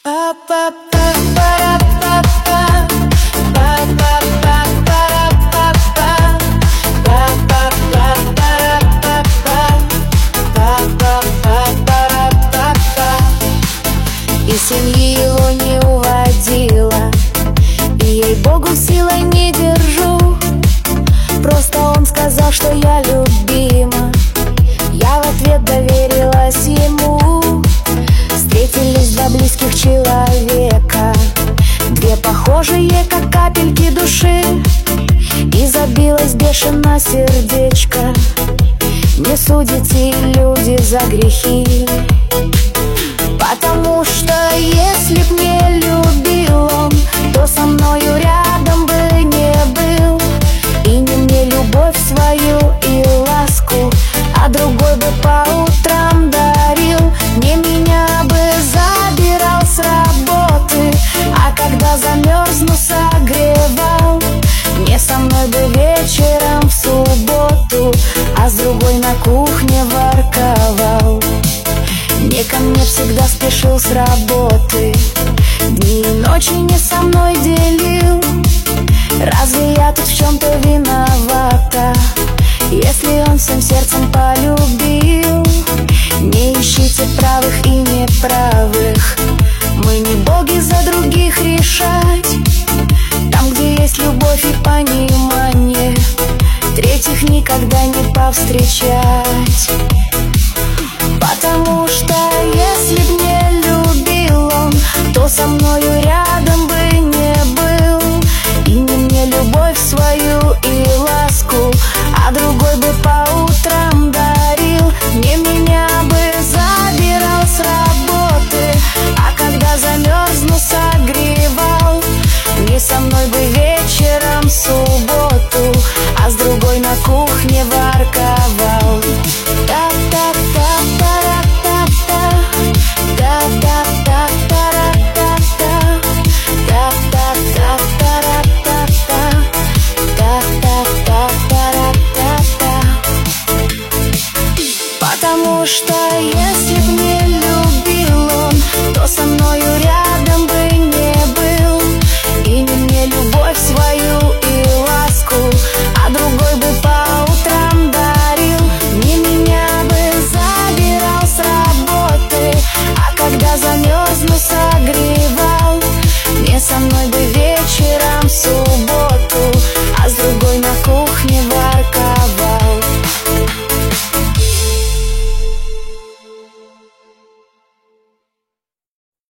И семьи его не уводила, и ей-богу силой не держу. Просто он сказал, что я любима, я в ответ доверилась ему. Встретились два близких человека, две похожие, как капельки души, и забилось бешено сердечко. Не судите, люди, за грехи, потому что если б не любил он, то со мною рядом бы не был. И не мне любовь свою и ласку, а другой бы по утрам дарил. Не меня бы забирал с работы, а когда замерзну, согревал. Не со мной бы вечером в субботу, а с другой на кухне ворковал. Не ко мне всегда спешил с работы, дни и ночи не со мной делил. Разве я тут в чем-то виновата, если он всем сердцем полюбил? Не ищите правых и неправых, мы не боги за других решать. Там, где есть любовь и понимание, третьих никогда не повстречать. Потому что если б не любил он, то со мною рядом бы не был. И не мне любовь свою и ласку, а другой бы по утрам дарил. Не меня бы забирал с работы, а когда замерзну, согревал. Не со мной бы вечером в субботу, а с другой на кухне ворковал. Потому что если б не любил он, то со мною рядом бы не был. И не мне любовь свою и ласку, а другой бы по утрам дарил. Не меня бы забирал с работы, а когда замерзну, согревал. Не со мной бы вечером в субботу,